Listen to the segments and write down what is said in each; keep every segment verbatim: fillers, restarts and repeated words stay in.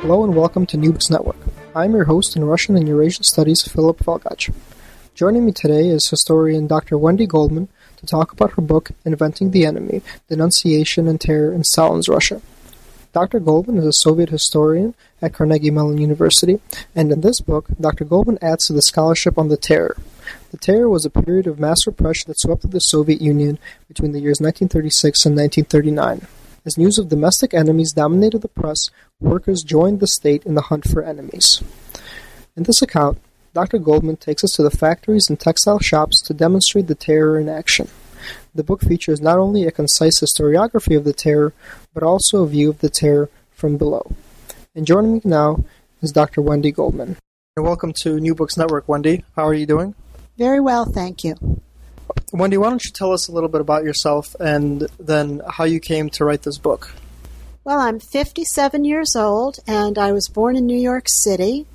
Hello and welcome to New Books Network. I'm your host in Russian and Eurasian Studies, Philip Volgach. Joining me today is historian Doctor Wendy Goldman to talk about her book, Inventing the Enemy, Denunciation and Terror in Stalin's Russia. Doctor Goldman is a Soviet historian at Carnegie Mellon University, and in this book, Doctor Goldman adds to the scholarship on the terror. The terror was a period of mass repression that swept through the Soviet Union between the years nineteen thirty-six and nineteen thirty-nine. As news of domestic enemies dominated the press, workers joined the state in the hunt for enemies. In this account, Doctor Goldman takes us to the factories and textile shops to demonstrate the terror in action. The book features not only a concise historiography of the terror, but also a view of the terror from below. And joining me now is Doctor Wendy Goldman. Welcome to New Books Network, Wendy. How are you doing? Very well, thank you. Wendy, why don't you tell us a little bit about yourself and then how you came to write this book? Well, I'm fifty-seven years old, and I was born in New York City.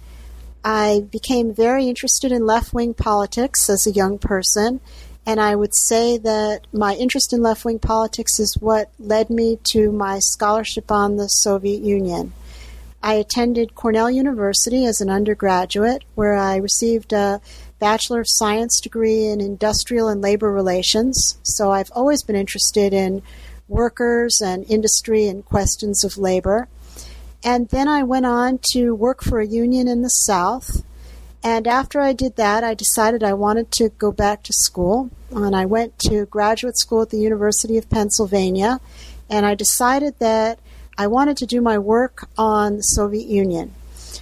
I became very interested in left-wing politics as a young person, and I would say that my interest in left-wing politics is what led me to my scholarship on the Soviet Union. I attended Cornell University as an undergraduate, where I received a Bachelor of Science degree in Industrial and Labor Relations, so I've always been interested in workers and industry and questions of labor. And then I went on to work for a union in the South, and after I did that, I decided I wanted to go back to school, and I went to graduate school at the University of Pennsylvania, and I decided that I wanted to do my work on the Soviet Union.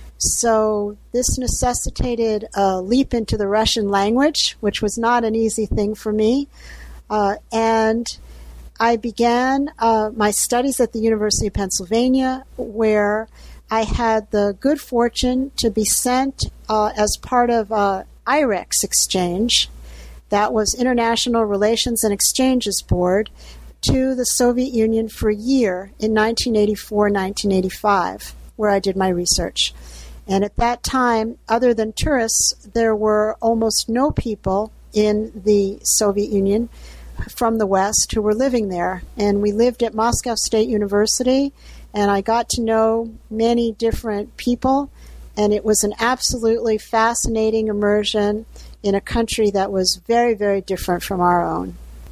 So this necessitated a leap into the Russian language, which was not an easy thing for me. Uh, and I began uh, my studies at the University of Pennsylvania, where I had the good fortune to be sent uh, as part of uh, I R E X exchange, that was International Relations and Exchanges Board, to the Soviet Union for a year in nineteen eighty-four nineteen eighty-five, where I did my research. And at that time, other than tourists, there were almost no people in the Soviet Union from the West who were living there. And we lived at Moscow State University, and I got to know many different people, and it was an absolutely fascinating immersion in a country that was very, very different from our own.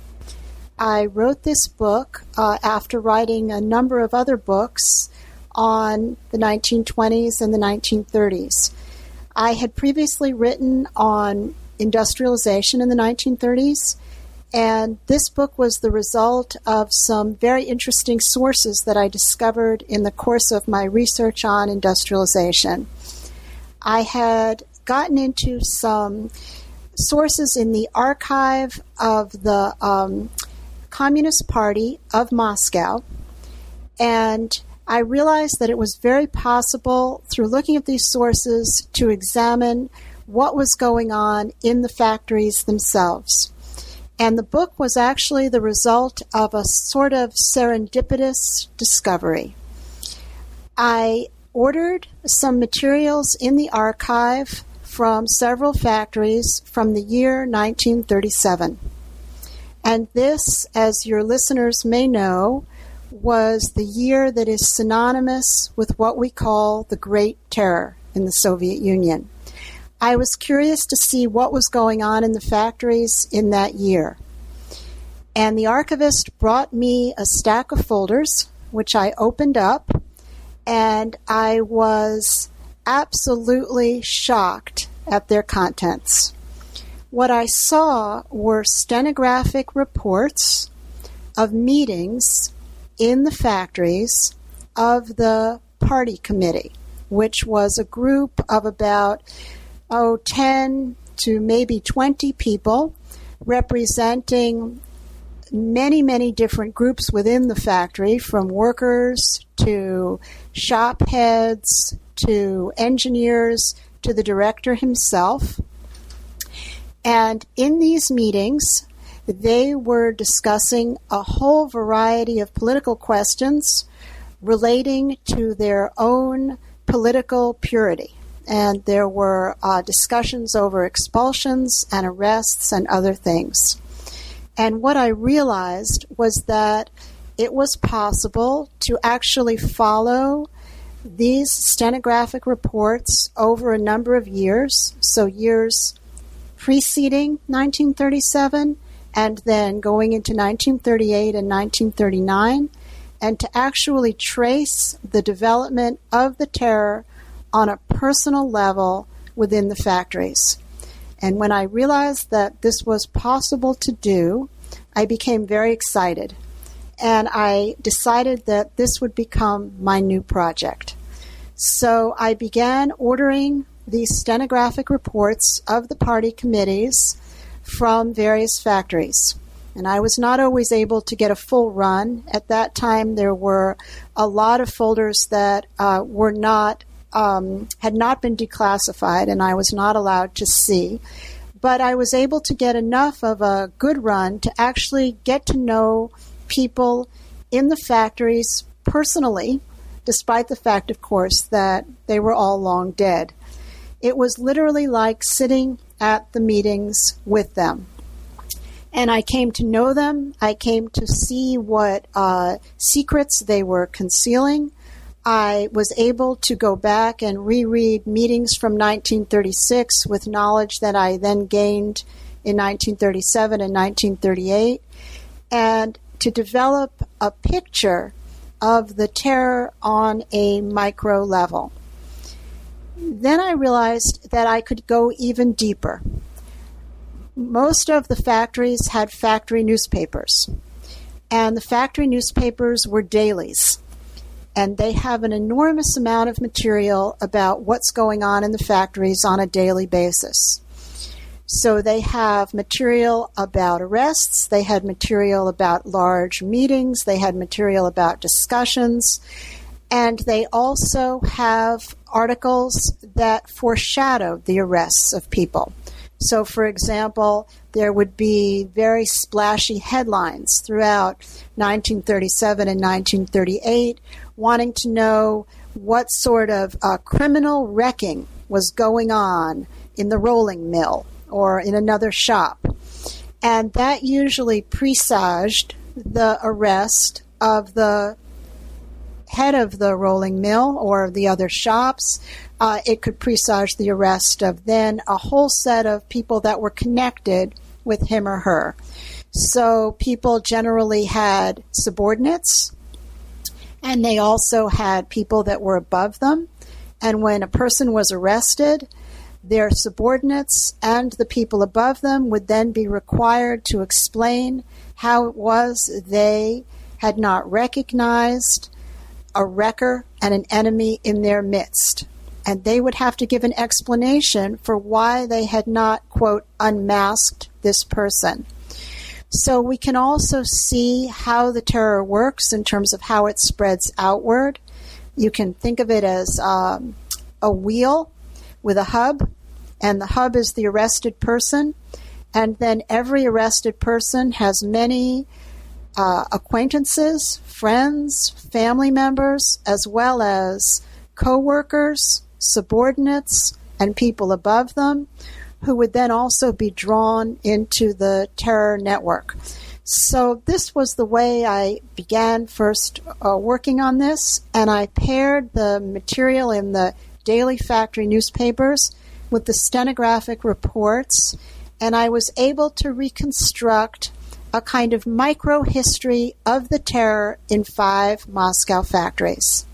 I wrote this book uh, after writing a number of other books on the nineteen twenties and the nineteen thirties. I had previously written on industrialization in the nineteen thirties, and this book was the result of some very interesting sources that I discovered in the course of my research on industrialization. I had gotten into some sources in the archive of the um, Communist Party of Moscow, and I realized that it was very possible, through looking at these sources, to examine what was going on in the factories themselves. And the book was actually the result of a sort of serendipitous discovery. I ordered some materials in the archive from several factories from the year nineteen thirty-seven. And this, as your listeners may know, was the year that is synonymous with what we call the Great Terror in the Soviet Union. I was curious to see what was going on in the factories in that year. And the archivist brought me a stack of folders, which I opened up, and I was absolutely shocked at their contents. What I saw were stenographic reports of meetings in the factories of the party committee, which was a group of about, oh, ten to maybe twenty people representing many, many different groups within the factory, from workers to shop heads to engineers to the director himself. And in these meetings, they were discussing a whole variety of political questions relating to their own political purity. And there were uh, discussions over expulsions and arrests and other things. And what I realized was that it was possible to actually follow these stenographic reports over a number of years, so years preceding nineteen thirty-seven and then going into nineteen thirty-eight and nineteen thirty-nine, and to actually trace the development of the terror on a personal level within the factories. And when I realized that this was possible to do, I became very excited. And I decided that this would become my new project. So I began ordering these stenographic reports of the party committees from various factories. And I was not always able to get a full run. At that time, there were a lot of folders that uh, were not um, had not been declassified, and I was not allowed to see. But I was able to get enough of a good run to actually get to know people in the factories personally, despite the fact, of course, that they were all long dead. It was literally like sitting at the meetings with them. And I came to know them. I came to see what uh, secrets they were concealing. I was able to go back and reread meetings from nineteen thirty-six with knowledge that I then gained in nineteen thirty-seven and nineteen thirty-eight, and to develop a picture of the terror on a micro level. Then I realized that I could go even deeper. Most of the factories had factory newspapers, and the factory newspapers were dailies. And they have an enormous amount of material about what's going on in the factories on a daily basis. So they have material about arrests, they had material about large meetings, they had material about discussions, and they also have articles that foreshadow the arrests of people. So, for example, there would be very splashy headlines throughout nineteen thirty-seven and nineteen thirty-eight wanting to know what sort of uh, criminal wrecking was going on in the rolling mill or in another shop. And that usually presaged the arrest of the head of the rolling mill or the other shops. Uh, it could presage the arrest of then a whole set of people that were connected with him or her. So people generally had subordinates, and they also had people that were above them. And when a person was arrested, their subordinates and the people above them would then be required to explain how it was they had not recognized a wrecker and an enemy in their midst. And they would have to give an explanation for why they had not, quote, unmasked this person. So we can also see how the terror works in terms of how it spreads outward. You can think of it as um, a wheel with a hub, and the hub is the arrested person. And then every arrested person has many uh, acquaintances, friends, family members, as well as co-workers, subordinates, and people above them, who would then also be drawn into the terror network. So this was the way I began first uh, working on this, and I paired the material in the daily factory newspapers with the stenographic reports, and I was able to reconstruct a kind of micro-history of the terror in five Moscow factories.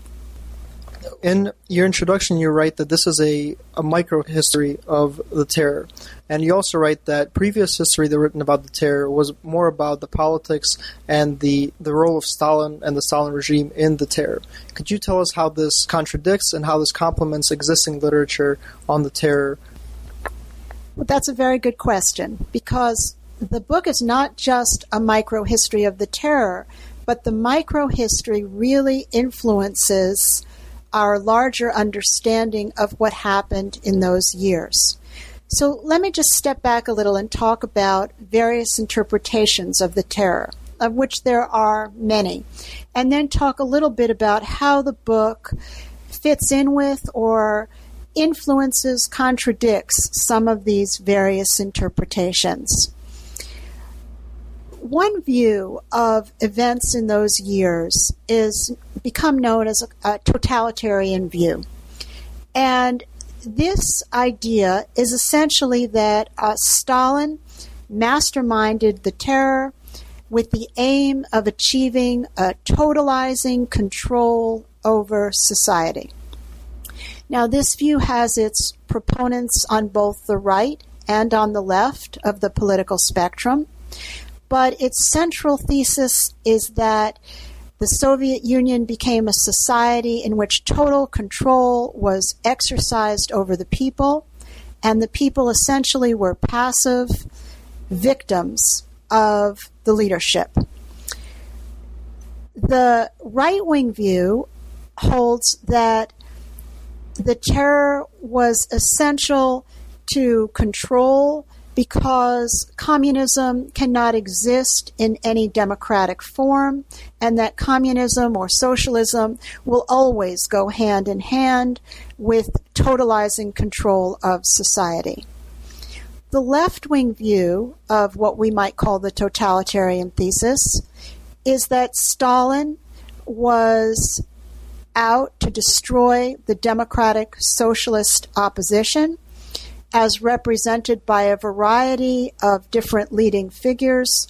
In your introduction, you write that this is a, a micro-history of the terror. And you also write that previous history that written about the terror was more about the politics and the, the role of Stalin and the Stalin regime in the terror. Could you tell us how this contradicts and how this complements existing literature on the terror? Well, that's a very good question, because the book is not just a micro-history of the terror, but the micro-history really influences our larger understanding of what happened in those years. So let me just step back a little and talk about various interpretations of the terror, of which there are many, and then talk a little bit about how the book fits in with or influences, contradicts some of these various interpretations. one view of events in those years is become known as a, a totalitarian view. And this idea is essentially that uh, Stalin masterminded the terror with the aim of achieving a totalizing control over society. Now, this view has its proponents on both the right and on the left of the political spectrum, but its central thesis is that the Soviet Union became a society in which total control was exercised over the people, and the people essentially were passive victims of the leadership. The right-wing view holds that the terror was essential to control because communism cannot exist in any democratic form, and that communism or socialism will always go hand in hand with totalizing control of society. The left-wing view of what we might call the totalitarian thesis is that Stalin was out to destroy the democratic socialist opposition, as represented by a variety of different leading figures.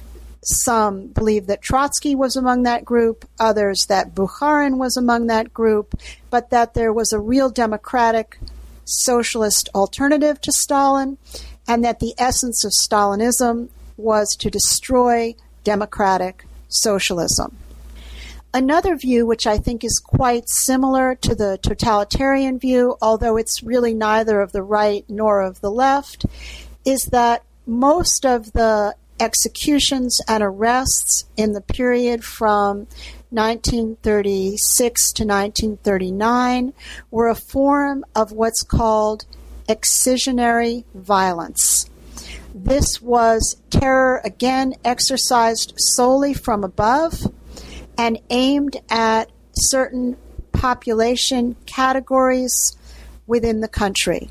Some believe that Trotsky was among that group, others that Bukharin was among that group, but that there was a real democratic socialist alternative to Stalin, and that the essence of Stalinism was to destroy democratic socialism. Another view, which I think is quite similar to the totalitarian view, although it's really neither of the right nor of the left, is that most of the executions and arrests in the period from nineteen thirty-six to nineteen thirty-nine were a form of what's called excisionary violence. This was terror, again, exercised solely from above and aimed at certain population categories within the country.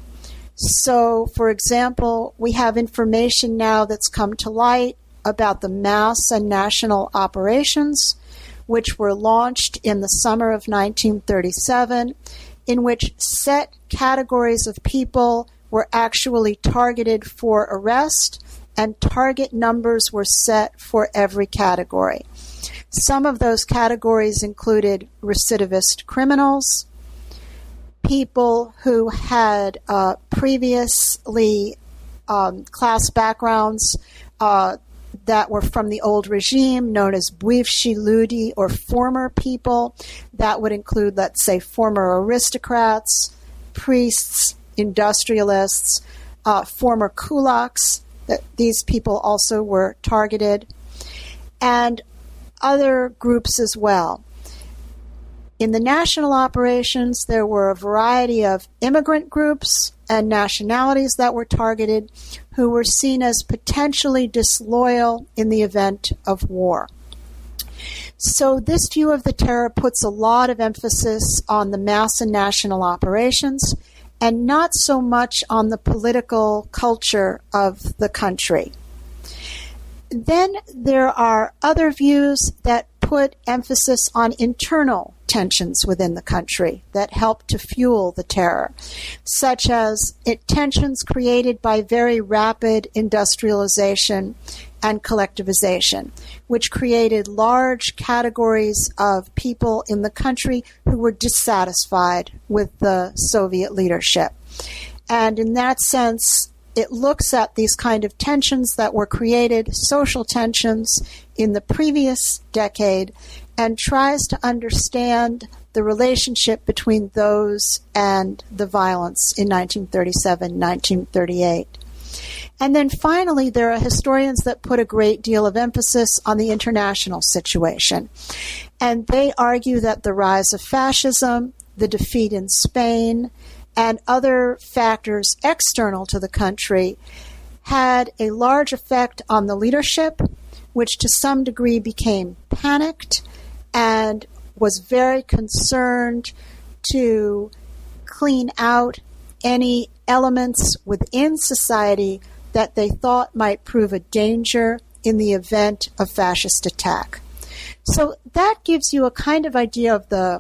So, for example, we have information now that's come to light about the mass and national operations, which were launched in the summer of nineteen thirty-seven, in which set categories of people were actually targeted for arrest, and target numbers were set for every category. Some of those categories included recidivist criminals, people who had uh, previously um, class backgrounds uh, that were from the old regime, known as bывшие люди, or former people. That would include, let's say, former aristocrats, priests, industrialists, uh, former kulaks. That these people also were targeted, and other groups as well. In the national operations, there were a variety of immigrant groups and nationalities that were targeted who were seen as potentially disloyal in the event of war. So this view of the terror puts a lot of emphasis on the mass and national operations and not so much on the political culture of the country. Then there are other views that put emphasis on internal tensions within the country that help to fuel the terror, such as it, tensions created by very rapid industrialization and collectivization, which created large categories of people in the country who were dissatisfied with the Soviet leadership. And in that sense, it looks at these kind of tensions that were created, social tensions, in the previous decade, and tries to understand the relationship between those and the violence in nineteen thirty-seven, nineteen thirty-eight. And then finally, there are historians that put a great deal of emphasis on the international situation. And they argue that the rise of fascism, the defeat in Spain, and other factors external to the country had a large effect on the leadership, which to some degree became panicked and was very concerned to clean out any elements within society that they thought might prove a danger in the event of fascist attack. So that gives you a kind of idea of the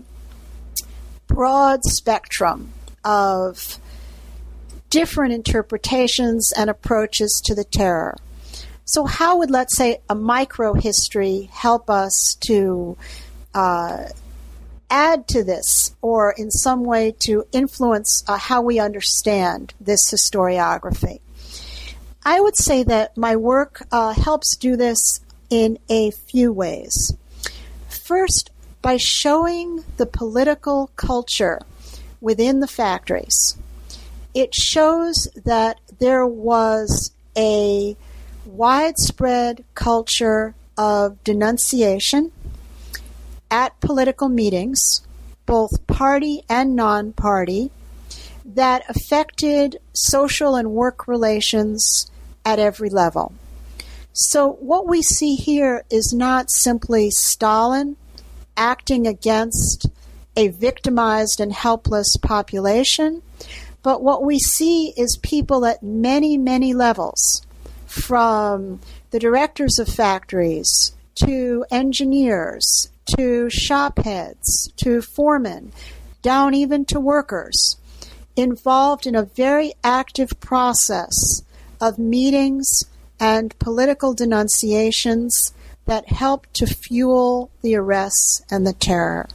broad spectrum of different interpretations and approaches to the terror. So how would, let's say, a micro-history help us to uh, add to this, or in some way to influence uh, how we understand this historiography? I would say that my work uh, helps do this in a few ways. First, by showing the political culture within the factories. It shows that there was a widespread culture of denunciation at political meetings, both party and non-party, that affected social and work relations at every level. So what we see here is not simply Stalin acting against a victimized and helpless population, but what we see is people at many, many levels, from the directors of factories to engineers to shop heads to foremen, down even to workers, involved in a very active process of meetings and political denunciations that helped to fuel the arrests and the terror.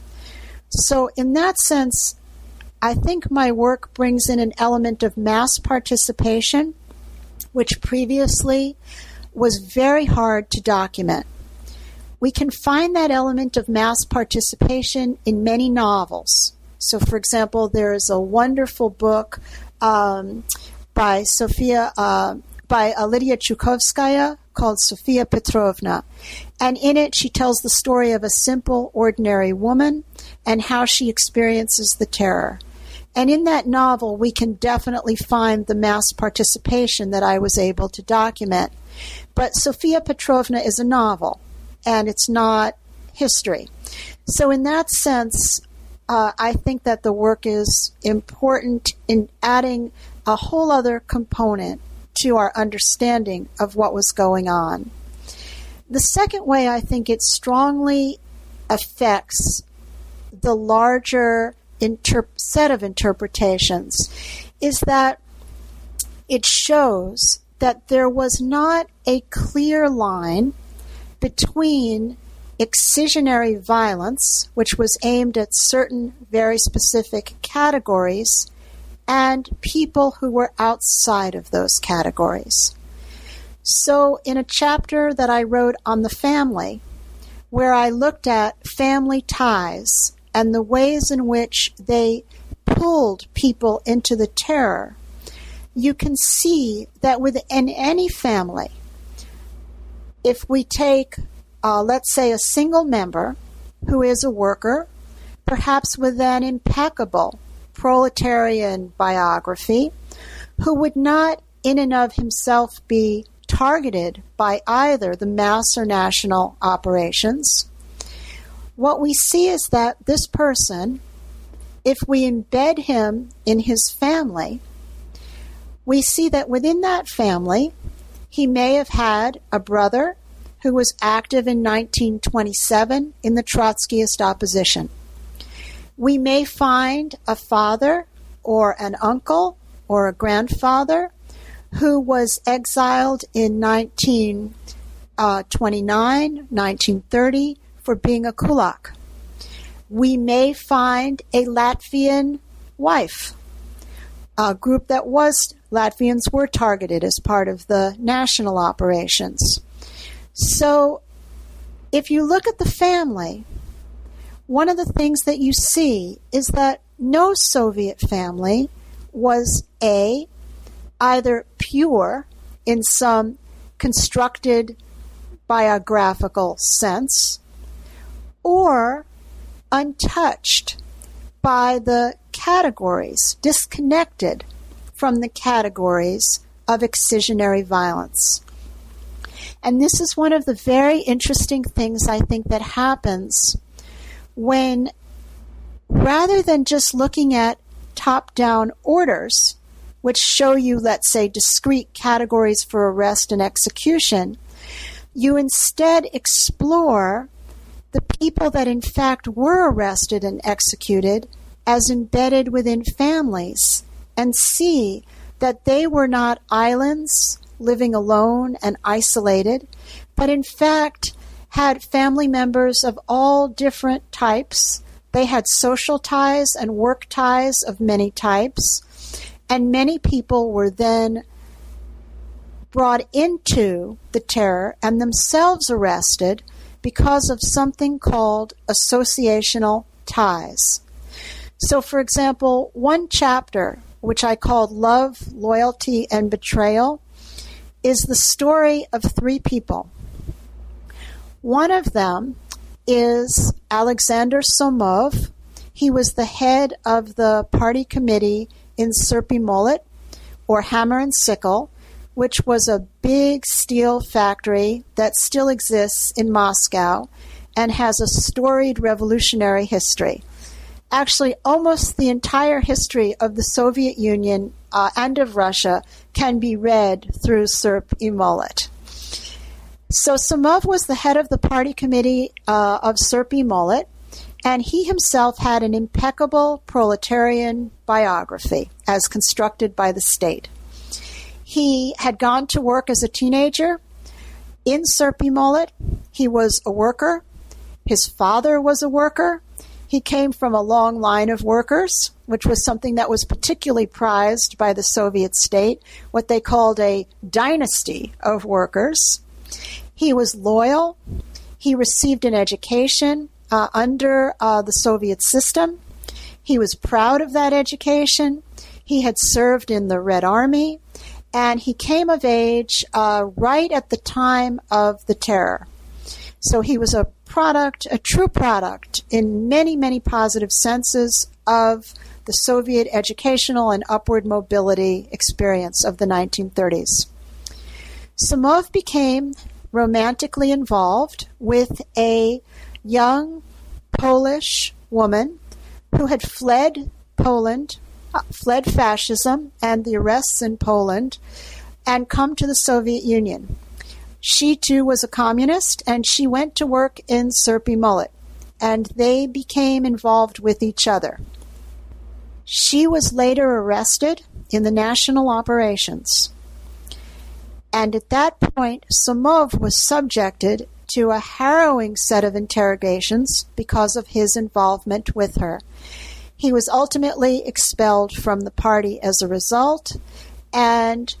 So in that sense, I think my work brings in an element of mass participation, which previously was very hard to document. We can find that element of mass participation in many novels. So, for example, there is a wonderful book um, by Sophia, uh, by uh, Lydia Chukovskaya called Sophia Petrovna. And in it, she tells the story of a simple, ordinary woman and how she experiences the terror. And in that novel, we can definitely find the mass participation that I was able to document. But Sophia Petrovna is a novel, and it's not history. So in that sense, uh, I think that the work is important in adding a whole other component to our understanding of what was going on. The second way I think it strongly affects the larger Inter- set of interpretations is that it shows that there was not a clear line between excisionary violence, which was aimed at certain very specific categories, and people who were outside of those categories. So in a chapter that I wrote on the family, where I looked at family ties and the ways in which they pulled people into the terror, you can see that within any family, if we take, uh, let's say, a single member who is a worker, perhaps with an impeccable proletarian biography, who would not in and of himself be targeted by either the mass or national operations, what we see is that this person, if we embed him in his family, we see that within that family, he may have had a brother who was active in nineteen twenty-seven in the Trotskyist opposition. We may find a father or an uncle or a grandfather who was exiled in nineteen twenty-nine, nineteen thirty, for being a kulak. We may find a Latvian wife, a group that was, Latvians were targeted as part of the national operations. So if you look at the family, one of the things that you see is that no Soviet family was A, either pure in some constructed biographical sense, or untouched by the categories, disconnected from the categories of excisionary violence. And this is one of the very interesting things I think that happens when, rather than just looking at top-down orders, which show you, let's say, discrete categories for arrest and execution, you instead explore the people that in fact were arrested and executed as embedded within families and see that they were not islands living alone and isolated, but in fact had family members of all different types. They had social ties and work ties of many types, and many people were then brought into the terror and themselves arrested because of something called associational ties. So, for example, one chapter, which I called Love, Loyalty, and Betrayal, is the story of three people. One of them is Alexander Somov. He was the head of the party committee in Srpy Molot, or Hammer and Sickle, which was a big steel factory that still exists in Moscow and has a storied revolutionary history. Actually, almost the entire history of the Soviet Union uh, and of Russia can be read through Srpy Molot. So Somov was the head of the party committee uh, of Srpy Molot, and he himself had an impeccable proletarian biography as constructed by the state. He had gone to work as a teenager in Srpy Molot. He was a worker. His father was a worker. He came from a long line of workers, which was something that was particularly prized by the Soviet state, what they called a dynasty of workers. He was loyal. He received an education uh, under uh, the Soviet system. He was proud of that education. He had served in the Red Army, and he came of age uh, right at the time of the terror. So he was a product, a true product in many, many positive senses of the Soviet educational and upward mobility experience of the nineteen thirties. Somov became romantically involved with a young Polish woman who had fled Poland, uh, fled fascism and the arrests in Poland, and come to the Soviet Union. She, too, was a communist, and she went to work in Srpy Molot, and they became involved with each other. She was later arrested in the national operations. And at that point, Somov was subjected to a harrowing set of interrogations because of his involvement with her. He was ultimately expelled from the party as a result, and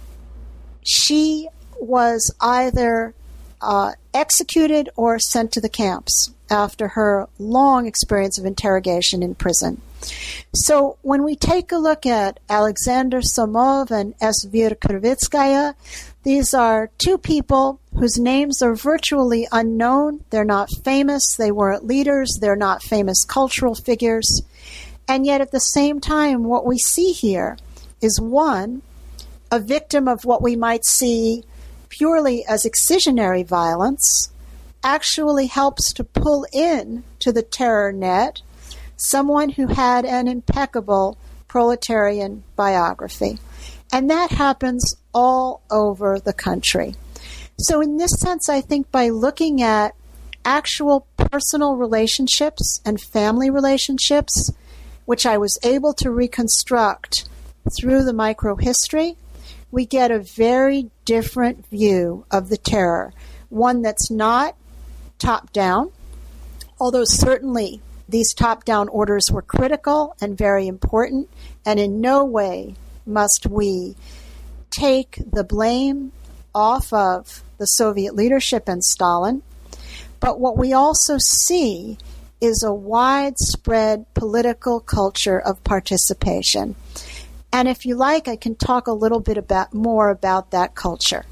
she was either uh, executed or sent to the camps after her long experience of interrogation in prison. So when we take a look at Alexander Somov and Elzvira Krivitskaya, these are two people whose names are virtually unknown. They're not famous. They weren't leaders. They're not famous cultural figures. And yet at the same time, what we see here is one, a victim of what we might see purely as excisionary violence, actually helps to pull in to the terror net someone who had an impeccable proletarian biography. And that happens all over the country. So in this sense, I think by looking at actual personal relationships and family relationships, which I was able to reconstruct through the microhistory, we get a very different view of the terror, one that's not top-down, although certainly these top-down orders were critical and very important, and in no way must we take the blame off of the Soviet leadership and Stalin. But what we also see is a widespread political culture of participation. And if you like, I can talk a little bit about more about that culture.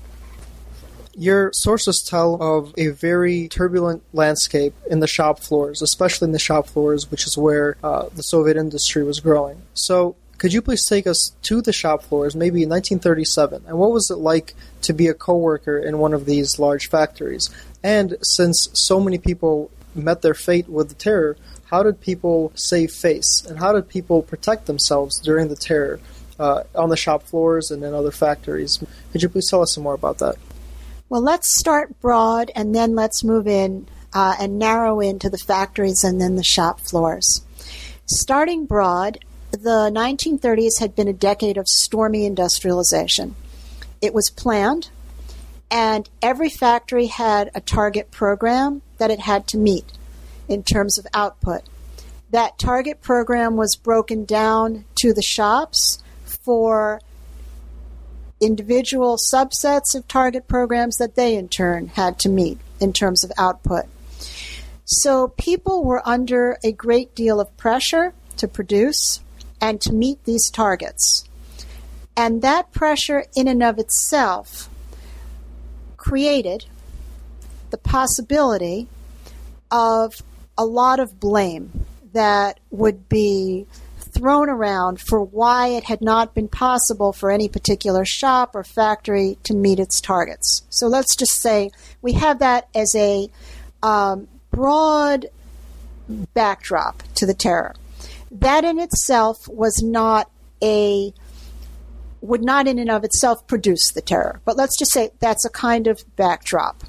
Your sources tell of a very turbulent landscape in the shop floors, especially in the shop floors, which is where uh, the Soviet industry was growing. So could you please take us to the shop floors, maybe in nineteen thirty-seven, and what was it like to be a co-worker in one of these large factories? And since so many people met their fate with the terror, how did people save face, and how did people protect themselves during the terror uh, on the shop floors and in other factories? Could you please tell us some more about that? Well, let's start broad, and then let's move in uh, and narrow into the factories and then the shop floors. Starting broad, the nineteen thirties had been a decade of stormy industrialization. It was planned, and every factory had a target program that it had to meet in terms of output. That target program was broken down to the shops for individual subsets of target programs that they in turn had to meet in terms of output. So people were under a great deal of pressure to produce and to meet these targets. And that pressure in and of itself created the possibility of a lot of blame that would be thrown around for why it had not been possible for any particular shop or factory to meet its targets. So let's just say we have that as a um, broad backdrop to the terror. That in itself was not a would not in and of itself produce the terror. But let's just say that's a kind of backdrop.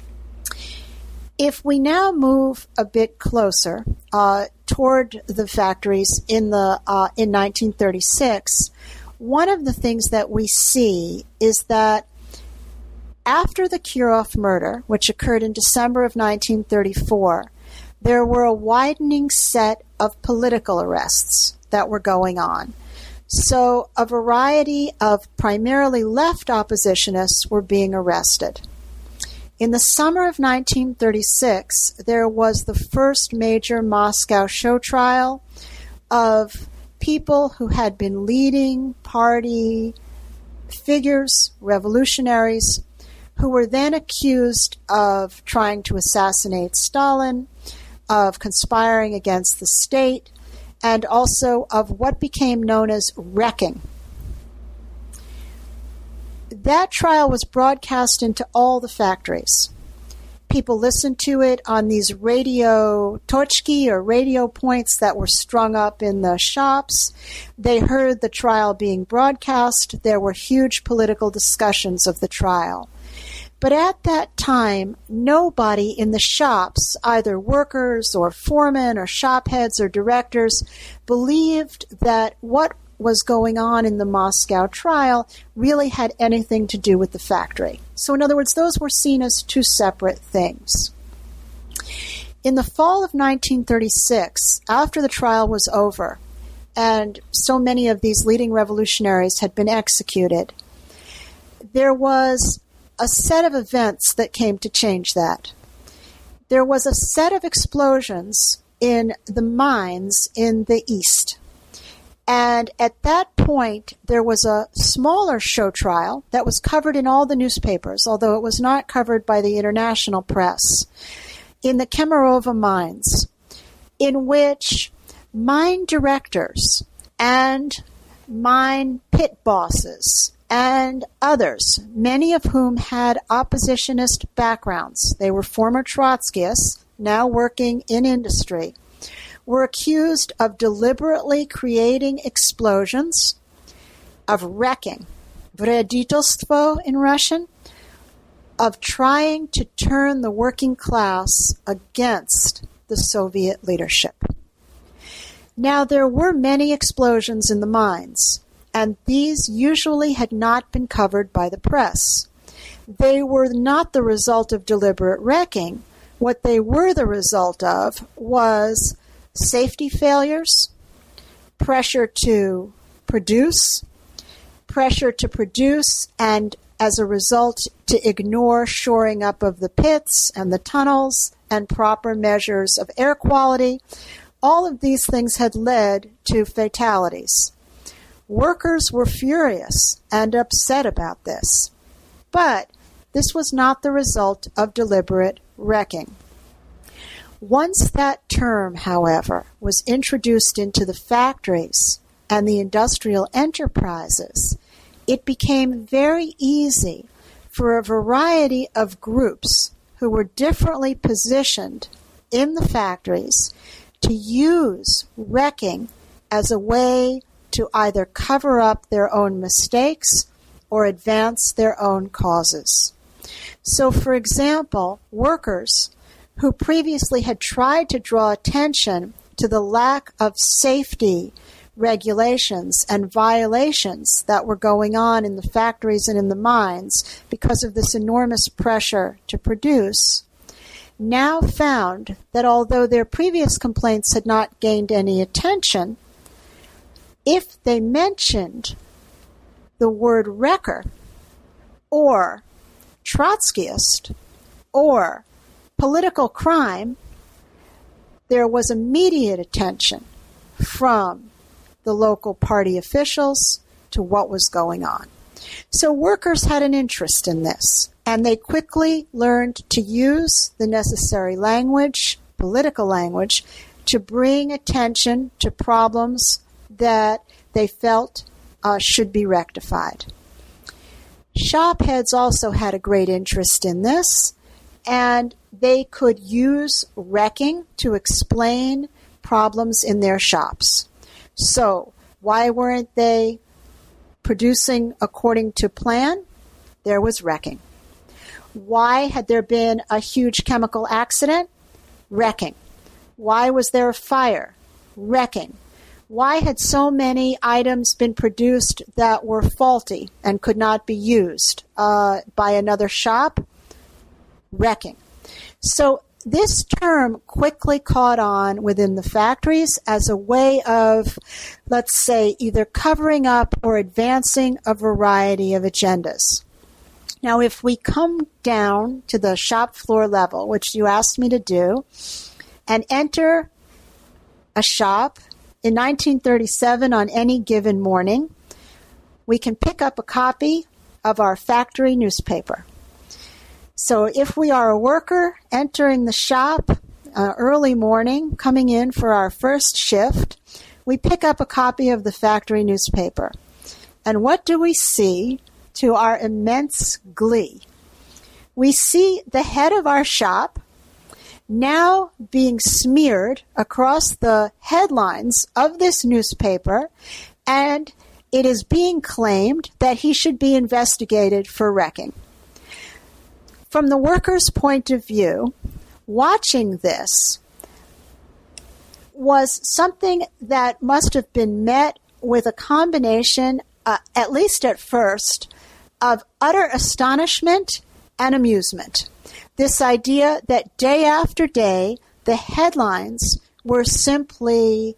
If we now move a bit closer uh, toward the factories in the uh, in nineteen thirty-six, one of the things that we see is that after the Kirov murder, which occurred in December of nineteen thirty-four, there were a widening set of political arrests that were going on. So a variety of primarily left oppositionists were being arrested. In the summer of nineteen thirty-six, there was the first major Moscow show trial of people who had been leading party figures, revolutionaries, who were then accused of trying to assassinate Stalin, of conspiring against the state, and also of what became known as wrecking. That trial was broadcast into all the factories. People listened to it on these radio tochki or radio points that were strung up in the shops. They heard the trial being broadcast. There were huge political discussions of the trial. But at that time, nobody in the shops, either workers or foremen or shop heads or directors, believed that what was going on in the Moscow trial really had anything to do with the factory. So in other words, those were seen as two separate things. In the fall of nineteen thirty-six, after the trial was over, and so many of these leading revolutionaries had been executed, there was a set of events that came to change that. There was a set of explosions in the mines in the East. And at that point, there was a smaller show trial that was covered in all the newspapers, although it was not covered by the international press, in the Kemerovo mines, in which mine directors and mine pit bosses and others, many of whom had oppositionist backgrounds, they were former Trotskyists, now working in industry, were accused of deliberately creating explosions, of wrecking, vreditelstvo in Russian, of trying to turn the working class against the Soviet leadership. Now, there were many explosions in the mines, and these usually had not been covered by the press. They were not the result of deliberate wrecking. What they were the result of was safety failures, pressure to produce, pressure to produce, and as a result to ignore shoring up of the pits and the tunnels and proper measures of air quality. All of these things had led to fatalities. Workers were furious and upset about this. But this was not the result of deliberate wrecking. Once that term, however, was introduced into the factories and the industrial enterprises, it became very easy for a variety of groups who were differently positioned in the factories to use wrecking as a way to either cover up their own mistakes or advance their own causes. So, for example, workers who previously had tried to draw attention to the lack of safety regulations and violations that were going on in the factories and in the mines because of this enormous pressure to produce, now found that although their previous complaints had not gained any attention, if they mentioned the word wrecker or Trotskyist or political crime, there was immediate attention from the local party officials to what was going on. So workers had an interest in this, and they quickly learned to use the necessary language, political language, to bring attention to problems that they felt uh, should be rectified. Shop heads also had a great interest in this, and they could use wrecking to explain problems in their shops. So, why weren't they producing according to plan? There was wrecking. Why had there been a huge chemical accident? Wrecking. Why was there a fire? Wrecking. Why had so many items been produced that were faulty and could not be used uh, by another shop? Wrecking. So this term quickly caught on within the factories as a way of, let's say, either covering up or advancing a variety of agendas. Now, if we come down to the shop floor level, which you asked me to do, and enter a shop in nineteen thirty-seven on any given morning, we can pick up a copy of our factory newspaper. So if we are a worker entering the shop uh, early morning, coming in for our first shift, we pick up a copy of the factory newspaper. And what do we see to our immense glee? We see the head of our shop now being smeared across the headlines of this newspaper, and it is being claimed that he should be investigated for wrecking. From the worker's point of view, watching this was something that must have been met with a combination, uh, at least at first, of utter astonishment and amusement. This idea that day after day, the headlines were simply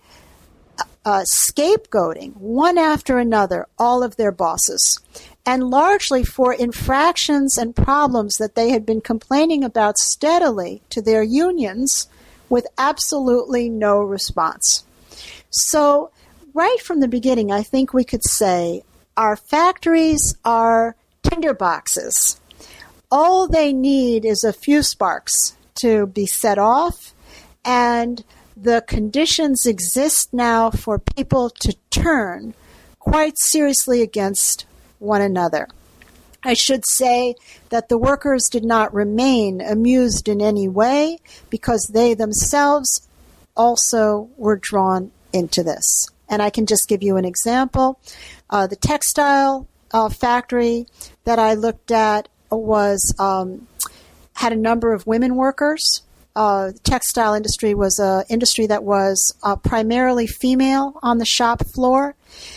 uh, scapegoating, one after another, all of their bosses, and largely for infractions and problems that they had been complaining about steadily to their unions with absolutely no response. So right from the beginning, I think we could say our factories are tinderboxes. All they need is a few sparks to be set off, and the conditions exist now for people to turn quite seriously against one another. I should say that the workers did not remain amused in any way because they themselves also were drawn into this. And I can just give you an example. Uh, the textile uh, factory that I looked at was um, had a number of women workers. Uh, the textile industry was an industry that was uh, primarily female on the shop floor.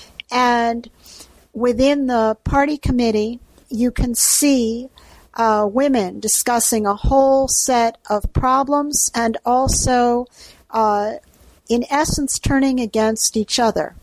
And within the party committee, you can see uh, women discussing a whole set of problems and also, uh, in essence, turning against each other.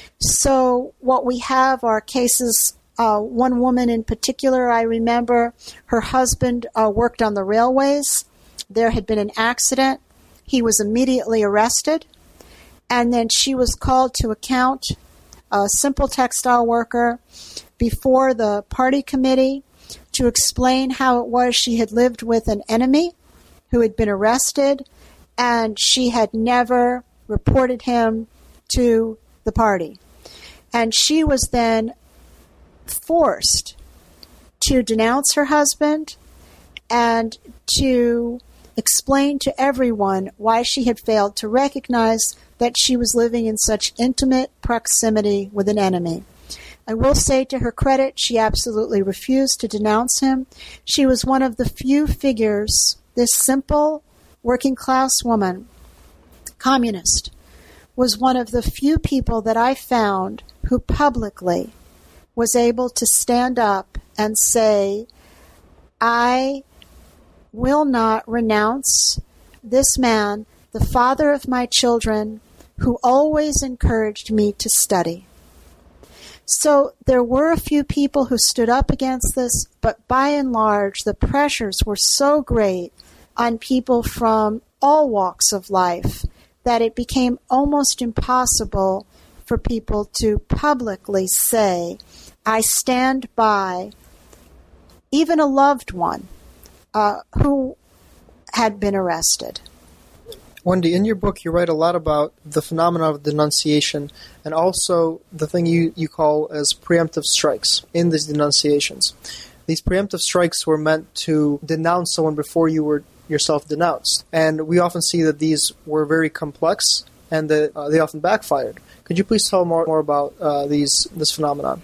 So what we have are cases. Uh, one woman in particular, I remember, her husband uh, worked on the railways. There had been an accident. He was immediately arrested. And then she was called to account, a simple textile worker, before the party committee to explain how it was she had lived with an enemy who had been arrested, and she had never reported him to the party. And she was then forced to denounce her husband and to explain to everyone why she had failed to recognize that she was living in such intimate proximity with an enemy. I will say to her credit, she absolutely refused to denounce him. She was one of the few figures, this simple working class woman, communist, was one of the few people that I found who publicly was able to stand up and say, I will not renounce this man, the father of my children, who always encouraged me to study. So there were a few people who stood up against this, but by and large, the pressures were so great on people from all walks of life that it became almost impossible for people to publicly say, I stand by even a loved one uh, who had been arrested. Wendy, in your book, you write a lot about the phenomenon of denunciation and also the thing you, you call as preemptive strikes in these denunciations. These preemptive strikes were meant to denounce someone before you were yourself denounced. And we often see that these were very complex and that uh, they often backfired. Could you please tell more, more about uh, these this phenomenon?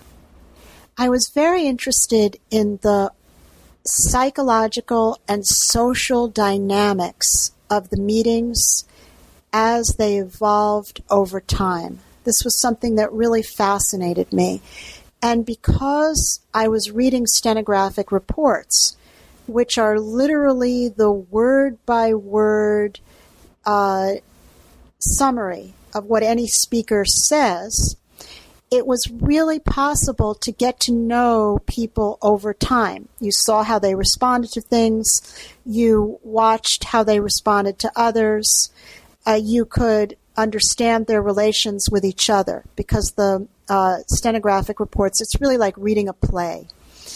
I was very interested in the psychological and social dynamics of the meetings as they evolved over time. This was something that really fascinated me. And because I was reading stenographic reports, which are literally the word-by-word uh, summary of what any speaker says, it was really possible to get to know people over time. You saw how they responded to things. You watched how they responded to others. Uh, you could understand their relations with each other because the uh, stenographic reports, it's really like reading a play.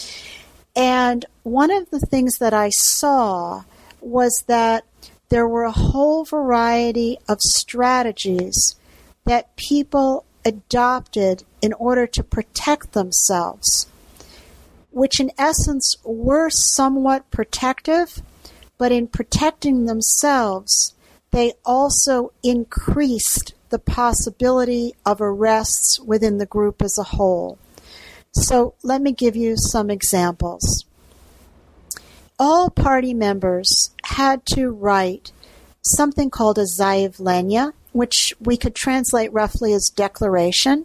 And one of the things that I saw was that there were a whole variety of strategies that people adopted in order to protect themselves, which in essence were somewhat protective, but in protecting themselves, they also increased the possibility of arrests within the group as a whole. So let me give you some examples. All party members had to write something called a zaявlenie, which we could translate roughly as declaration,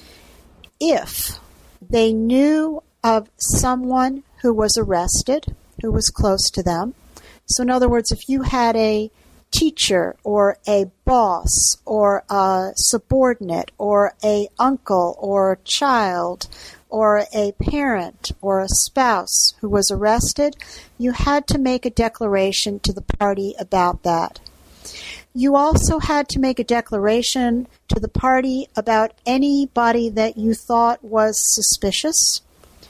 if they knew of someone who was arrested, who was close to them. So in other words, if you had a teacher or a boss or a subordinate or a uncle or a child or a parent or a spouse who was arrested, you had to make a declaration to the party about that. You also had to make a declaration to the party about anybody that you thought was suspicious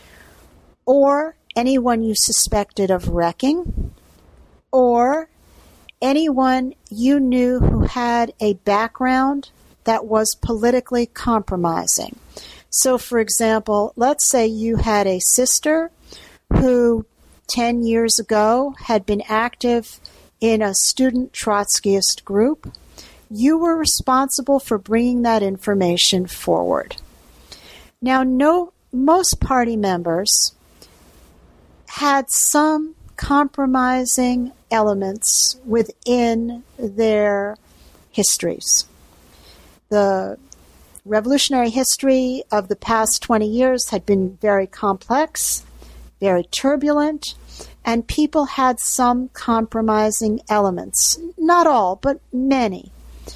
or anyone you suspected of wrecking or anyone you knew who had a background that was politically compromising. So, for example, let's say you had a sister who ten years ago had been active in a student Trotskyist group. You were responsible for bringing that information forward. Now, no, most party members had some compromising elements within their histories. The revolutionary history of the past twenty years had been very complex, very turbulent, and people had some compromising elements. Not all, but many.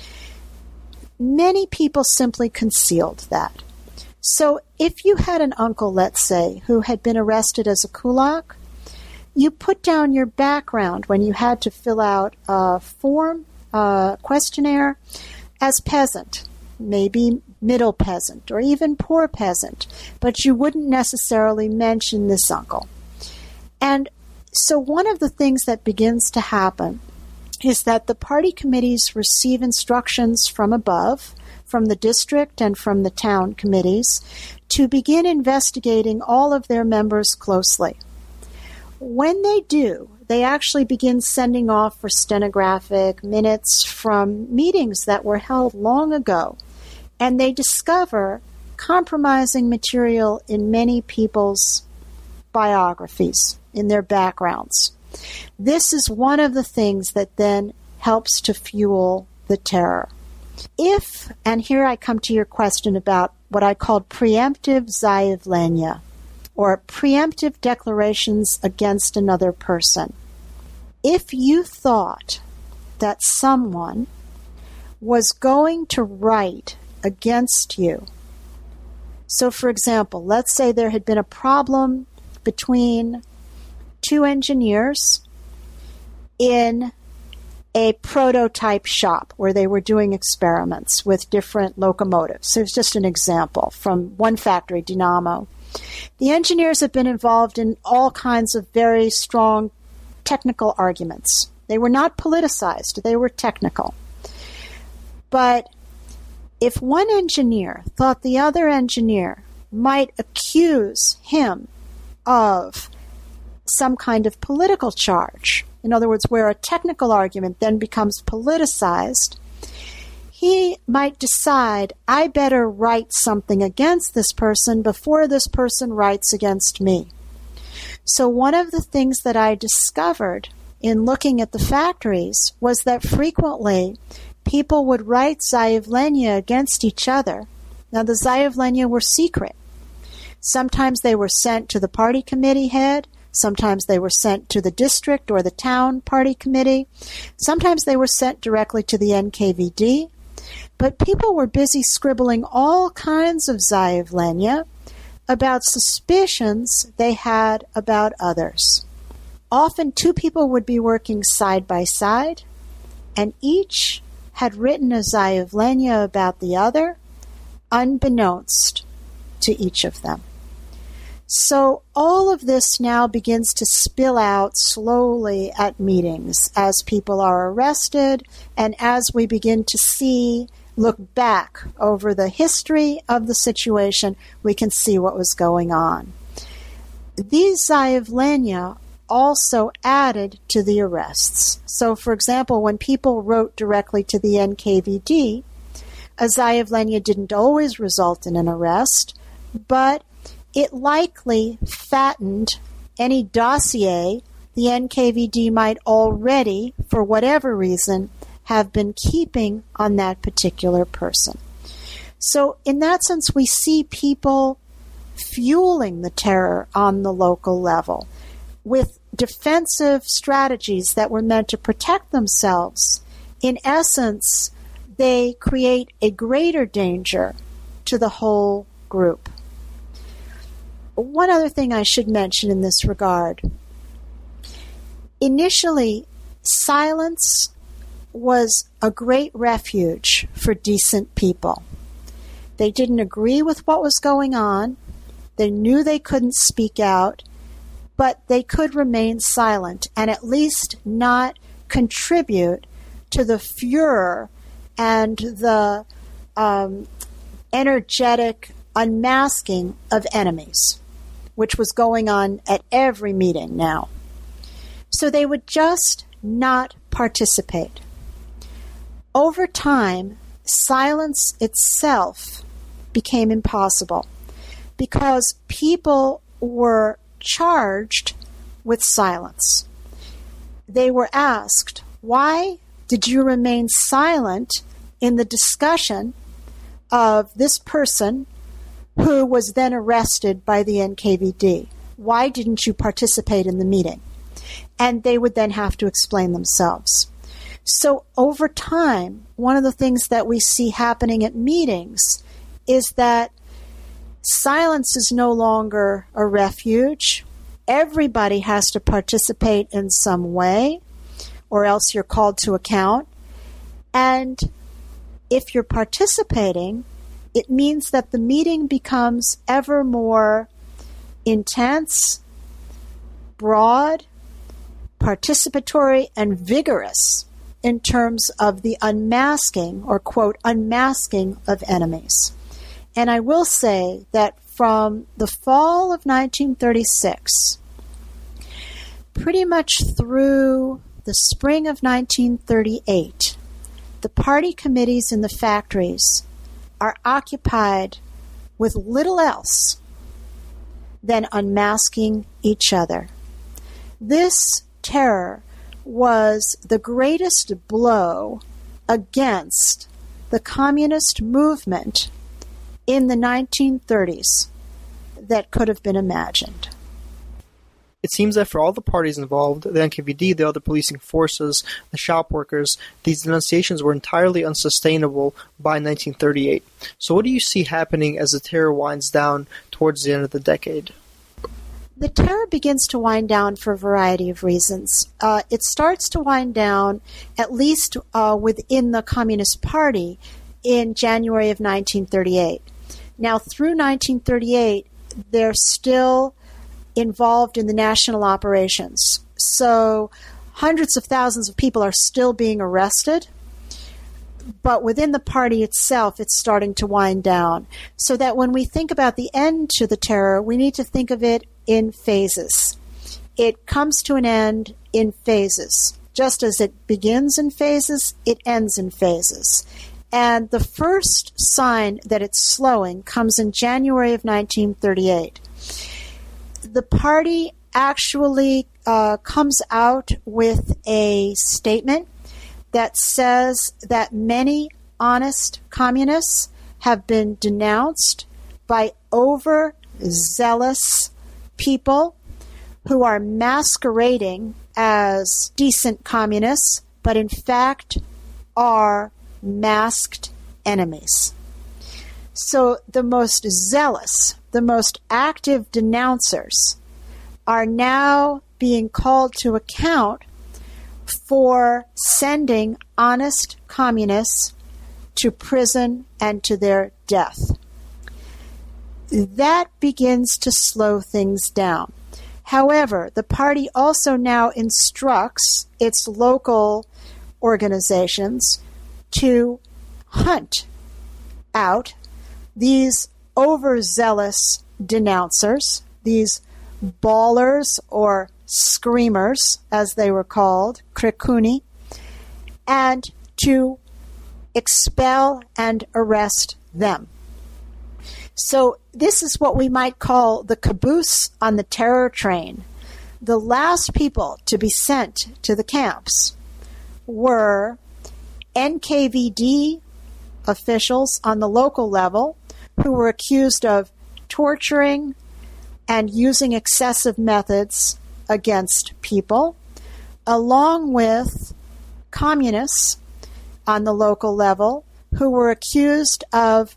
Many people simply concealed that. So if you had an uncle, let's say, who had been arrested as a kulak, you put down your background when you had to fill out a form, a questionnaire, as peasant, maybe middle peasant, or even poor peasant, but you wouldn't necessarily mention this uncle. And so one of the things that begins to happen is that the party committees receive instructions from above, from the district and from the town committees, to begin investigating all of their members closely. When they do, they actually begin sending off for stenographic minutes from meetings that were held long ago, and they discover compromising material in many people's biographies, in their backgrounds. This is one of the things that then helps to fuel the terror. If, and here I come to your question about what I called preemptive zayavlenia, or preemptive declarations against another person. If you thought that someone was going to write against you, so for example, let's say there had been a problem between two engineers in a prototype shop where they were doing experiments with different locomotives. So it's just an example from one factory, Dynamo. The engineers have been involved in all kinds of very strong technical arguments. They were not politicized, they were technical. But if one engineer thought the other engineer might accuse him of some kind of political charge, in other words, where a technical argument then becomes politicized, he might decide, I better write something against this person before this person writes against me. So one of the things that I discovered in looking at the factories was that frequently people would write zayavlenia against each other. Now, the zayavlenia were secret. Sometimes they were sent to the party committee head. Sometimes they were sent to the district or the town party committee. Sometimes they were sent directly to the N K V D. But people were busy scribbling all kinds of zayavlenia about suspicions they had about others. Often two people would be working side by side, and each had written a zayavlenia about the other, unbeknownst to each of them. So all of this now begins to spill out slowly at meetings as people are arrested and as we begin to see, look back over the history of the situation, we can see what was going on. These zayavlenia also added to the arrests. So, for example, when people wrote directly to the N K V D, a zayavlenia didn't always result in an arrest, but it likely fattened any dossier the N K V D might already, for whatever reason, have been keeping on that particular person. So in that sense, we see people fueling the terror on the local level with defensive strategies that were meant to protect themselves. In essence, they create a greater danger to the whole group. One other thing I should mention in this regard. Initially, silence was a great refuge for decent people. They didn't agree with what was going on. They knew they couldn't speak out, but they could remain silent and at least not contribute to the furor and the um, energetic unmasking of enemies, which was going on at every meeting now. So they would just not participate. Over time, silence itself became impossible because people were charged with silence. They were asked, why did you remain silent in the discussion of this person who was then arrested by the N K V D? Why didn't you participate in the meeting? And they would then have to explain themselves. So over time, one of the things that we see happening at meetings is that silence is no longer a refuge. Everybody has to participate in some way, or else you're called to account. And if you're participating, it means that the meeting becomes ever more intense, broad, participatory, and vigorous in terms of the unmasking, or quote, unmasking of enemies. And I will say that from the fall of nineteen thirty-six, pretty much through the spring of nineteen thirty-eight, the party committees in the factories are occupied with little else than unmasking each other. This terror was the greatest blow against the communist movement in the nineteen thirties that could have been imagined. It seems that for all the parties involved, the N K V D, the other policing forces, the shop workers, these denunciations were entirely unsustainable by nineteen thirty-eight. So what do you see happening as the terror winds down towards the end of the decade? The terror begins to wind down for a variety of reasons. Uh, it starts to wind down, at least uh, within the Communist Party, in January of nineteen thirty-eight. Now, through nineteen thirty-eight, they're still involved in the national operations. So hundreds of thousands of people are still being arrested, but within the party itself, it's starting to wind down. So that when we think about the end to the terror, we need to think of it in phases. It comes to an end in phases. Just as it begins in phases, it ends in phases. And the first sign that it's slowing comes in January of nineteen thirty-eight. The party actually uh, comes out with a statement that says that many honest communists have been denounced by overzealous people who are masquerading as decent communists, but in fact are masked enemies. So the most zealous, the most active denouncers are now being called to account for sending honest communists to prison and to their death. That begins to slow things down. However, the party also now instructs its local organizations to hunt out these overzealous denouncers, these bawlers or screamers, as they were called, krikuni, and to expel and arrest them. So this is what we might call the caboose on the terror train. The last people to be sent to the camps were N K V D officials on the local level who were accused of torturing and using excessive methods against people, along with communists on the local level who were accused of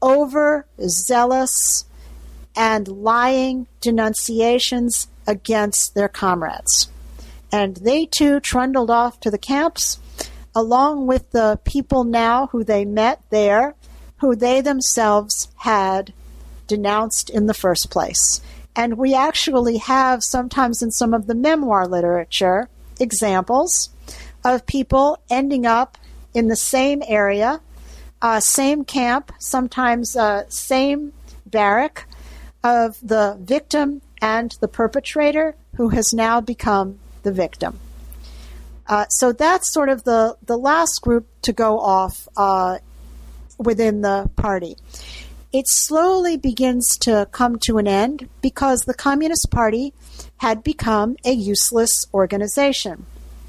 overzealous and lying denunciations against their comrades. And they too trundled off to the camps, along with the people now who they met there, who they themselves had denounced in the first place. And we actually have, sometimes in some of the memoir literature, examples of people ending up in the same area, uh, same camp, sometimes uh, same barrack, of the victim and the perpetrator who has now become the victim. Uh, so that's sort of the, the last group to go off uh, within the party. It slowly begins to come to an end because the Communist Party had become a useless organization.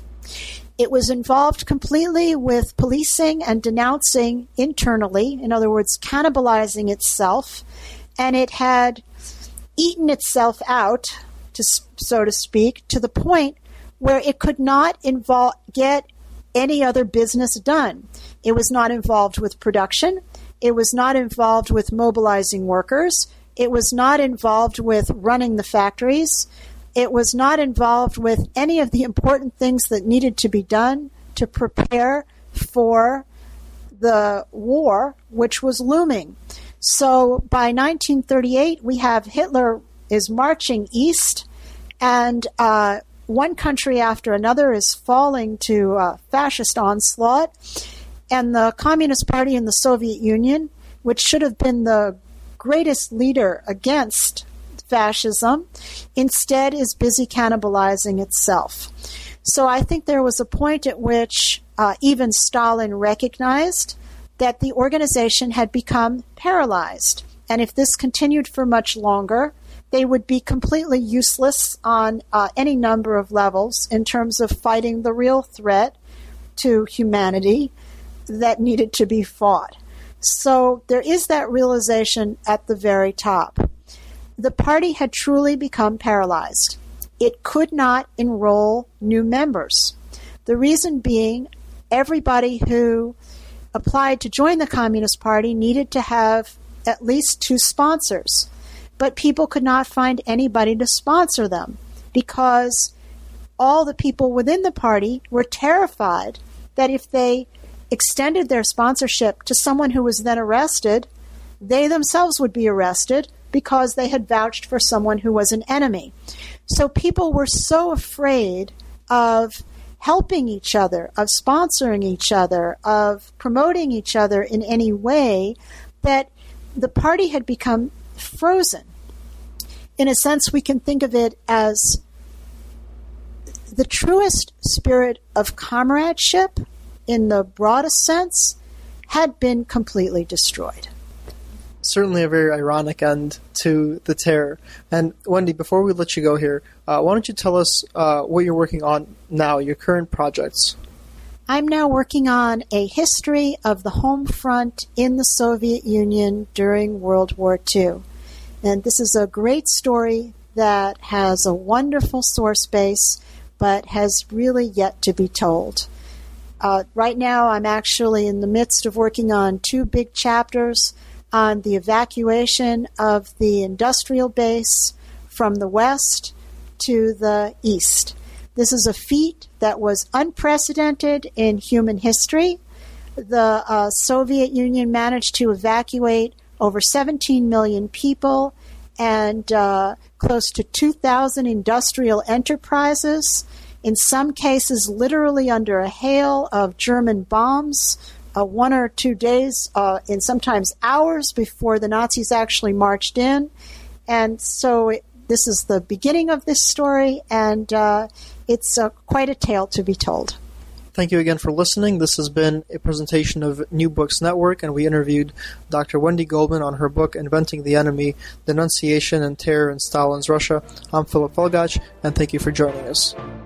It was involved completely with policing and denouncing internally, in other words, cannibalizing itself, and it had eaten itself out, to, so to speak, to the point where it could not involve, get any other business done. It was not involved with production. It was not involved with mobilizing workers. It was not involved with running the factories. It was not involved with any of the important things that needed to be done to prepare for the war, which was looming. So by nineteen thirty-eight, we have Hitler is marching east, and uh, one country after another is falling to uh, fascist onslaught. And the Communist Party in the Soviet Union, which should have been the greatest leader against fascism, instead is busy cannibalizing itself. So I think there was a point at which uh, even Stalin recognized that the organization had become paralyzed. and if this continued for much longer, they would be completely useless on uh, any number of levels in terms of fighting the real threat to humanity that needed to be fought. So there is that realization at the very top. The party had truly become paralyzed. It could not enroll new members. The reason being, everybody who applied to join the Communist Party needed to have at least two sponsors. But people could not find anybody to sponsor them because all the people within the party were terrified that if they extended their sponsorship to someone who was then arrested, they themselves would be arrested because they had vouched for someone who was an enemy. So people were so afraid of helping each other, of sponsoring each other, of promoting each other in any way, that the party had become frozen. In a sense, we can think of it as the truest spirit of comradeship, in the broadest sense, had been completely destroyed. Certainly a very ironic end to the terror. And Wendy, before we let you go here, uh, why don't you tell us uh, what you're working on now, your current projects? I'm now working on a history of the home front in the Soviet Union during World War Two. And this is a great story that has a wonderful source base, but has really yet to be told. Uh, right now, I'm actually in the midst of working on two big chapters on the evacuation of the industrial base from the west to the east. This is a feat that was unprecedented in human history. The uh, Soviet Union managed to evacuate over seventeen million people and uh, close to two thousand industrial enterprises, in some cases literally under a hail of German bombs, uh, one or two days, uh, and sometimes hours before the Nazis actually marched in. And so it, this is the beginning of this story, and uh, it's uh, quite a tale to be told. Thank you again for listening. This has been a presentation of New Books Network, and we interviewed Doctor Wendy Goldman on her book, Inventing the Enemy, Denunciation and Terror in Stalin's Russia. I'm Philip Felgach, and thank you for joining us.